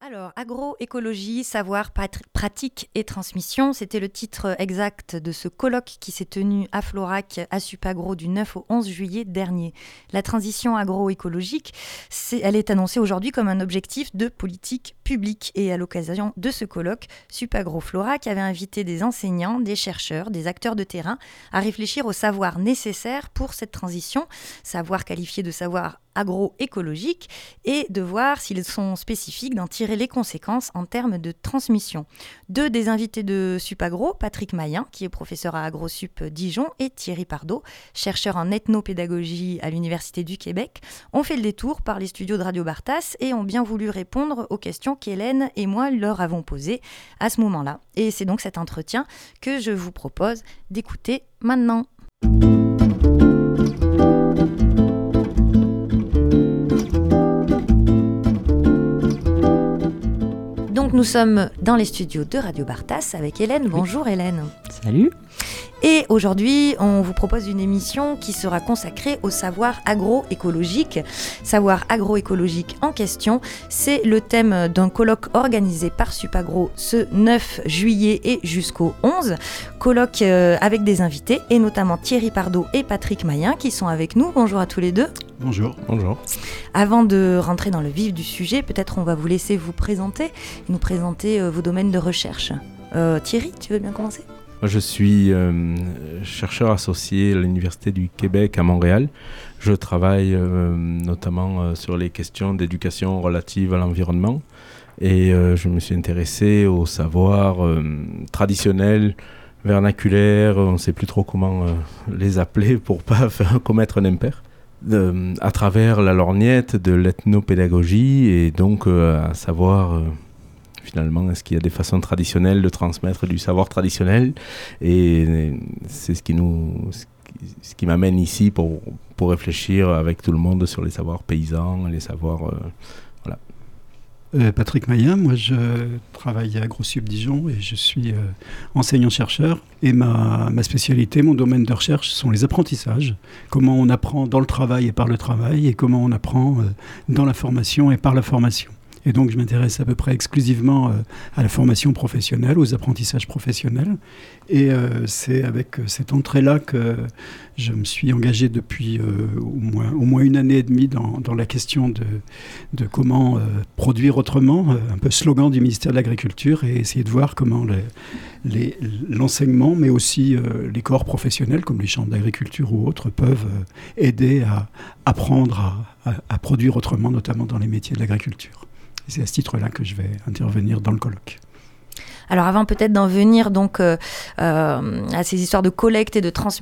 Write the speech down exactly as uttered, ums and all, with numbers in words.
Alors, agroécologie, savoir, pat- pratique et transmission, c'était le titre exact de ce colloque qui s'est tenu à Florac, à Supagro, du neuf au onze juillet dernier. La transition agroécologique, c'est, elle est annoncée aujourd'hui comme un objectif de politique publique. Et à l'occasion de ce colloque, Supagro Florac avait invité des enseignants, des chercheurs, des acteurs de terrain à réfléchir au savoir nécessaire pour cette transition, savoir qualifié de savoir agroécologique, et de voir s'ils sont spécifiques, d'en tirer les conséquences en termes de transmission. Deux des invités de Supagro, Patrick Mayen, qui est professeur à AgroSup Dijon, et Thierry Pardo, chercheur en ethnopédagogie à l'Université du Québec, ont fait le détour par les studios de Radio Bartas et ont bien voulu répondre aux questions qu'Hélène et moi leur avons posées à ce moment-là. Et c'est donc cet entretien que je vous propose d'écouter maintenant. Donc nous sommes dans les studios de Radio Bartas avec Hélène. Bonjour Hélène. Salut. Et aujourd'hui, on vous propose une émission qui sera consacrée au savoir agroécologique. Savoir agroécologique en question, c'est le thème d'un colloque organisé par Supagro ce neuf juillet et jusqu'au onze. Colloque euh, avec des invités, et notamment Thierry Pardo et Patrick Mayen qui sont avec nous. Bonjour à tous les deux. Bonjour. Bonjour. Avant de rentrer dans le vif du sujet, peut-être on va vous laisser vous présenter, nous présenter euh, vos domaines de recherche. Euh, Thierry, tu veux bien commencer ? Je suis euh, chercheur associé à l'Université du Québec à Montréal. Je travaille euh, notamment euh, sur les questions d'éducation relatives à l'environnement, et euh, je me suis intéressé aux savoirs euh, traditionnels, vernaculaires, on ne sait plus trop comment euh, les appeler pour ne pas faire commettre un impair, de, à travers la lorgnette de l'ethnopédagogie, et donc euh, à savoir... Euh, Finalement, est-ce qu'il y a des façons traditionnelles de transmettre du savoir traditionnel ? Et c'est ce qui, nous, ce qui, ce qui m'amène ici pour, pour réfléchir avec tout le monde sur les savoirs paysans, les savoirs... Euh, voilà. Euh, Patrick Mayen, moi je travaille à AgroSup Dijon et je suis euh, enseignant-chercheur. Et ma, ma spécialité, mon domaine de recherche sont les apprentissages. Comment on apprend dans le travail et par le travail, et comment on apprend euh, dans la formation et par la formation. Et donc, je m'intéresse à peu près exclusivement euh, à la formation professionnelle, aux apprentissages professionnels. Et euh, c'est avec cette entrée-là que je me suis engagé depuis euh, au, moins, au moins une année et demie dans, dans la question de, de comment euh, produire autrement, euh, un peu slogan du ministère de l'Agriculture, et essayer de voir comment les, les, l'enseignement, mais aussi euh, les corps professionnels, comme les chambres d'agriculture ou autres, peuvent euh, aider à apprendre à, à, à produire autrement, notamment dans les métiers de l'agriculture. C'est à ce titre-là que je vais intervenir dans le colloque. Alors avant peut-être d'en venir donc, euh, euh, à ces histoires de collecte et de transmission,